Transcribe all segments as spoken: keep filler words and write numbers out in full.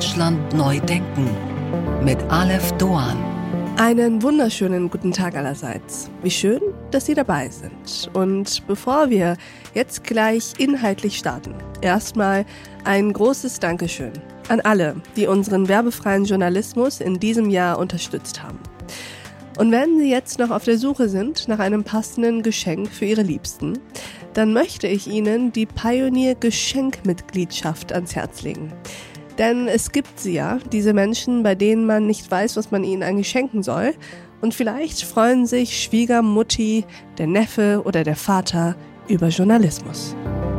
Deutschland neu denken mit Aleph Doan. Einen wunderschönen guten Tag allerseits. Wie schön, dass Sie dabei sind. Und bevor wir jetzt gleich inhaltlich starten, erstmal ein großes Dankeschön an alle, die unseren werbefreien Journalismus in diesem Jahr unterstützt haben. Und wenn Sie jetzt noch auf der Suche sind nach einem passenden Geschenk für Ihre Liebsten, dann möchte ich Ihnen die Pioneer-Geschenkmitgliedschaft ans Herz legen. Denn es gibt sie ja, diese Menschen, bei denen man nicht weiß, was man ihnen eigentlich schenken soll. Und vielleicht freuen sich Schwiegermutti, der Neffe oder der Vater über Journalismus.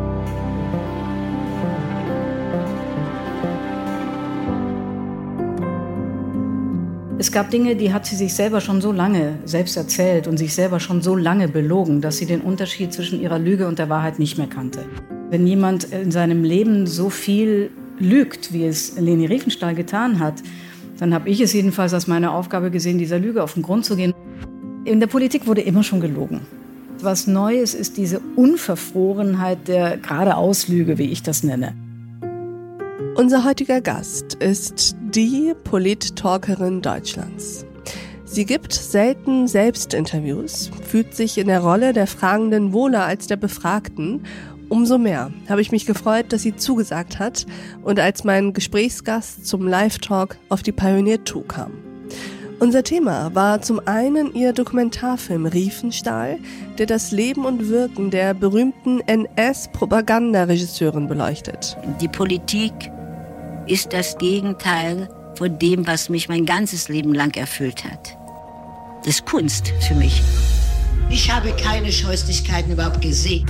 Es gab Dinge, die hat sie sich selber schon so lange selbst erzählt und sich selber schon so lange belogen, dass sie den Unterschied zwischen ihrer Lüge und der Wahrheit nicht mehr kannte. Wenn jemand in seinem Leben so viel lügt, wie es Leni Riefenstahl getan hat, dann habe ich es jedenfalls als meine Aufgabe gesehen, dieser Lüge auf den Grund zu gehen. In der Politik wurde immer schon gelogen. Was Neues ist diese Unverfrorenheit der Geradeauslüge, wie ich das nenne. Unser heutiger Gast ist die Polit-Talkerin Deutschlands. Sie gibt selten Selbstinterviews, fühlt sich in der Rolle der Fragenden wohler als der Befragten. Umso mehr habe ich mich gefreut, dass sie zugesagt hat und als mein Gesprächsgast zum Live-Talk auf die Pioneer zwei kam. Unser Thema war zum einen ihr Dokumentarfilm Riefenstahl, der das Leben und Wirken der berühmten N S-Propagandaregisseurin beleuchtet. Die Politik ist das Gegenteil von dem, was mich mein ganzes Leben lang erfüllt hat. Das ist Kunst für mich. Ich habe keine Scheußlichkeiten überhaupt gesehen.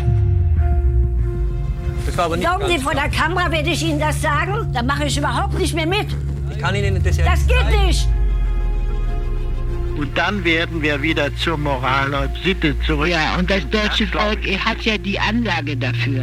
Glauben Sie, vor der Kamera werde ich Ihnen das sagen? Da mache ich überhaupt nicht mehr mit. Ich kann Ihnen das ja Das geht zeigen. nicht. Und dann werden wir wieder zur Moral und Sitte zurück. Ja, und das deutsche Volk hat ja die Anlage dafür.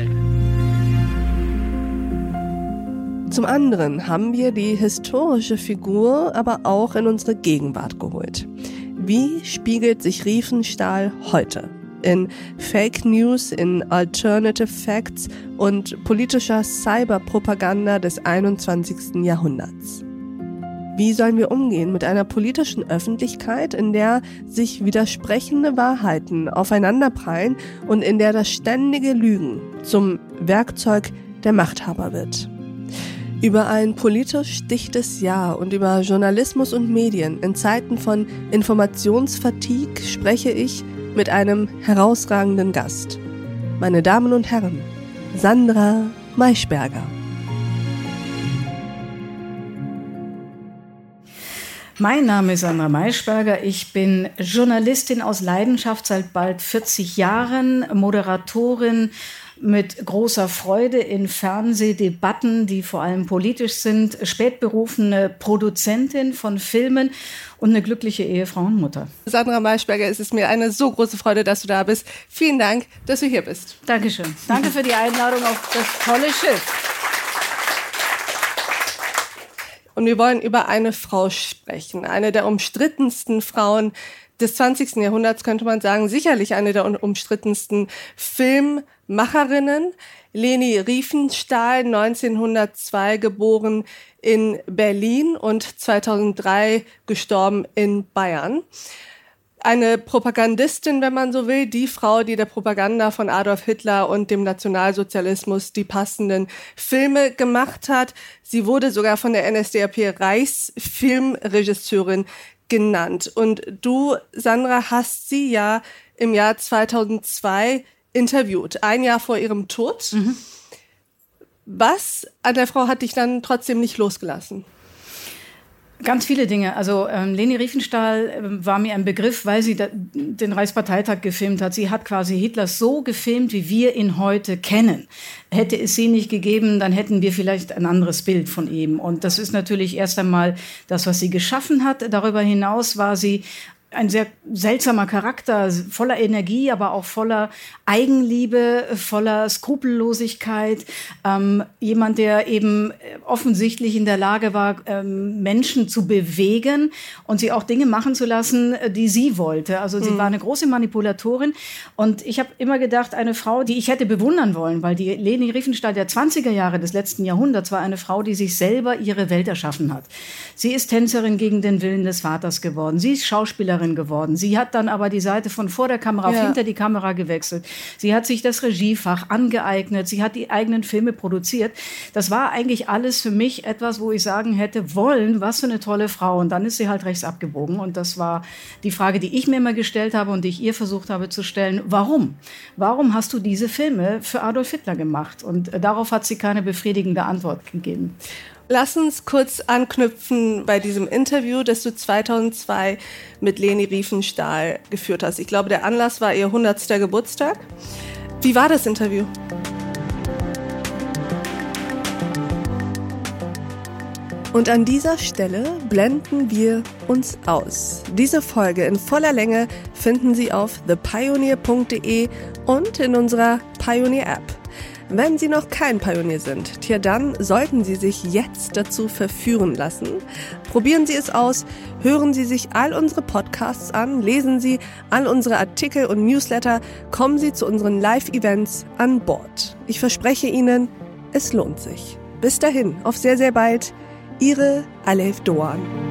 Zum anderen haben wir die historische Figur aber auch in unsere Gegenwart geholt. Wie spiegelt sich Riefenstahl heute? In Fake News, in Alternative Facts und politischer Cyberpropaganda des einundzwanzigsten Jahrhunderts. Wie sollen wir umgehen mit einer politischen Öffentlichkeit, in der sich widersprechende Wahrheiten aufeinanderprallen und in der das ständige Lügen zum Werkzeug der Machthaber wird? Über ein politisch dichtes Jahr und über Journalismus und Medien in Zeiten von Informationsfatigue spreche ich mit einem herausragenden Gast. Meine Damen und Herren, Sandra Maischberger. Mein Name ist Sandra Maischberger. Ich bin Journalistin aus Leidenschaft seit bald vierzig Jahren, Moderatorin mit großer Freude in Fernsehdebatten, die vor allem politisch sind, spätberufene Produzentin von Filmen und eine glückliche Ehefrau und Mutter. Sandra Maischberger, es ist mir eine so große Freude, dass du da bist. Vielen Dank, dass du hier bist. Dankeschön. Danke für die Einladung auf das tolle Schiff. Und wir wollen über eine Frau sprechen, eine der umstrittensten Frauen des zwanzigsten Jahrhunderts, könnte man sagen, sicherlich eine der umstrittensten Filmmacherinnen. Leni Riefenstahl, neunzehnhundertzwei geboren in Berlin und zweitausenddrei gestorben in Bayern. Eine Propagandistin, wenn man so will, die Frau, die der Propaganda von Adolf Hitler und dem Nationalsozialismus die passenden Filme gemacht hat. Sie wurde sogar von der N S D A P Reichsfilmregisseurin genannt. Und du, Sandra, hast sie ja im Jahr zweitausendzwei interviewt, ein Jahr vor ihrem Tod. Mhm. Was an der Frau hat dich dann trotzdem nicht losgelassen? Ganz viele Dinge. Also ähm, Leni Riefenstahl äh, war mir ein Begriff, weil sie da, den Reichsparteitag gefilmt hat. Sie hat quasi Hitler so gefilmt, wie wir ihn heute kennen. Hätte es sie nicht gegeben, dann hätten wir vielleicht ein anderes Bild von ihm. Und das ist natürlich erst einmal das, was sie geschaffen hat. Darüber hinaus war sie ein sehr seltsamer Charakter, voller Energie, aber auch voller Eigenliebe, voller Skrupellosigkeit. Ähm, jemand, der eben offensichtlich in der Lage war, ähm, Menschen zu bewegen und sie auch Dinge machen zu lassen, die sie wollte. Also sie mhm. war eine große Manipulatorin. Und ich habe immer gedacht, eine Frau, die ich hätte bewundern wollen, weil die Leni Riefenstahl der zwanziger Jahre des letzten Jahrhunderts war eine Frau, die sich selber ihre Welt erschaffen hat. Sie ist Tänzerin gegen den Willen des Vaters geworden. Sie ist Schauspielerin geworden. Sie hat dann aber die Seite von vor der Kamera ja. auf hinter die Kamera gewechselt. Sie hat sich das Regiefach angeeignet. Sie hat die eigenen Filme produziert. Das war eigentlich alles für mich etwas, wo ich sagen hätte wollen, was für eine tolle Frau. Und dann ist sie halt rechts abgebogen. Und das war die Frage, die ich mir immer gestellt habe und die ich ihr versucht habe zu stellen. Warum? Warum hast du diese Filme für Adolf Hitler gemacht? Und darauf hat sie keine befriedigende Antwort gegeben. Lass uns kurz anknüpfen bei diesem Interview, das du zweitausendzwei mit Leni Riefenstahl geführt hast. Ich glaube, der Anlass war ihr hundertster Geburtstag. Wie war das Interview? Und an dieser Stelle blenden wir uns aus. Diese Folge in voller Länge finden Sie auf the pioneer punkt de und in unserer Pioneer-App. Wenn Sie noch kein Pionier sind, tja, dann sollten Sie sich jetzt dazu verführen lassen. Probieren Sie es aus, hören Sie sich all unsere Podcasts an, lesen Sie all unsere Artikel und Newsletter, kommen Sie zu unseren Live-Events an Bord. Ich verspreche Ihnen, es lohnt sich. Bis dahin, auf sehr, sehr bald, Ihre Alef Doğan.